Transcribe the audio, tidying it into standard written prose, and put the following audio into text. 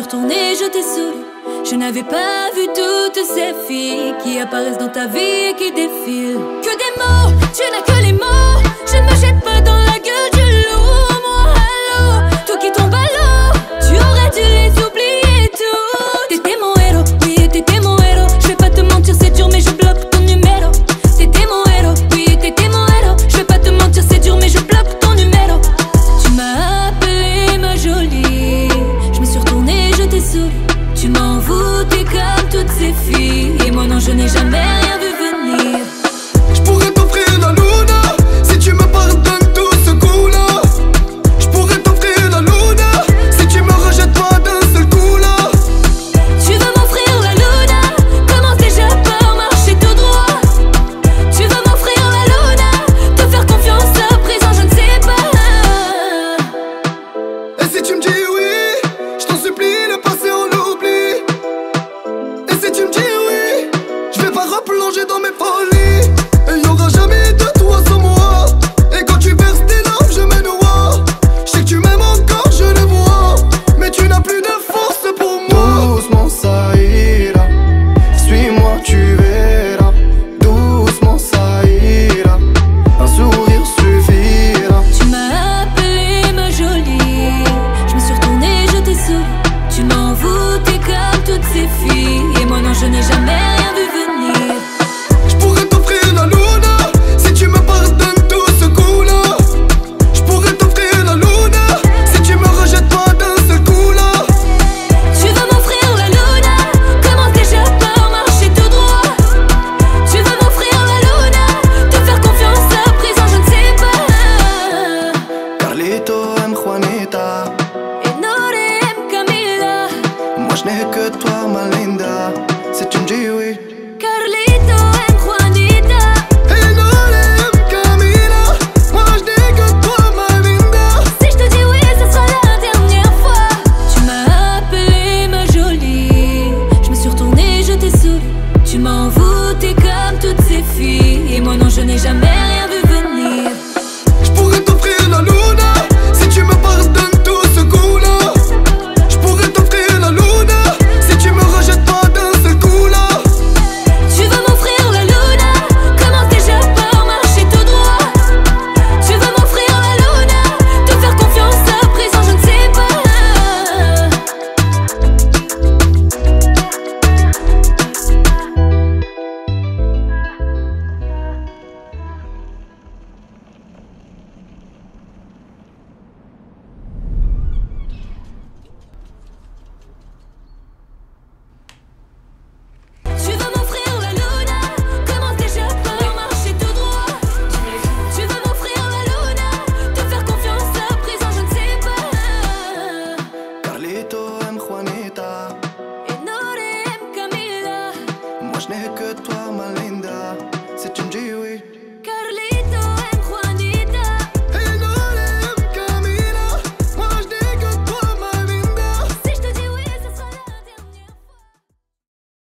retournée, je t'ai saoulé. Je n'avais pas vu toutes ces filles qui apparaissent dans ta vie et qui défilent. Que des mots, tu n'as que les mots. Je ne me jette pas dans la gueule du loup. Moi, allô, tout qui tombe à l'eau, tu aurais dû les oublier tous. T'étais mon héros, oui, t'étais mon héros. Je vais pas te mentir, c'est dur, mais je bloque ton numéro. T'étais mon héros, oui, t'étais mon héros. Je vais pas te mentir, c'est dur, mais je bloque ton numéro. Tu m'as appelé ma jolie. Je me suis retournée, je t'ai saoulé. Tu m'en voûtais comme toutes ces filles. Et moi non, je n'ai jamais rien vu venir. Je pourrais t'offrir la luna si tu me pardonnes tout ce coup-là. Je pourrais t'offrir la luna si tu me rejettes pas d'un seul coup là. Tu veux m'offrir la luna? Commence déjà par marcher tout droit. Tu veux m'offrir la luna? Te faire confiance à présent, je ne sais pas. Et si tu me dis oui, je t'en supplie, le passé on l'oublie. Et si tu me dis oui, je vais pas replonger dans mes folies. Et y'aura jamais de toi sans moi. Et quand tu verses tes larmes, je me noie. Je sais que tu m'aimes encore, je le vois. Mais tu n'as plus de force pour moi. Doucement ça ira, suis-moi tu verras. Doucement ça ira, un sourire suffira. Tu m'as appelé ma jolie. Je me suis retournée, je t'ai saoulé. Tu m'en voûtais comme toutes ces filles. Et moi non, je n'ai jamais rien vu venir. Je pourrais t'offrir la luna si tu me pardonnes tout ce coup-là. Je pourrais t'offrir la luna si tu me rejettes pas d'un seul coup là. Tu veux m'offrir la luna? Commence déjà par marcher tout droit. Tu veux m'offrir la luna? Te faire confiance à présent, je ne sais pas. Carlito aime Juanita, Et Nore aime Camila. moi je n'ai que toi ma linda.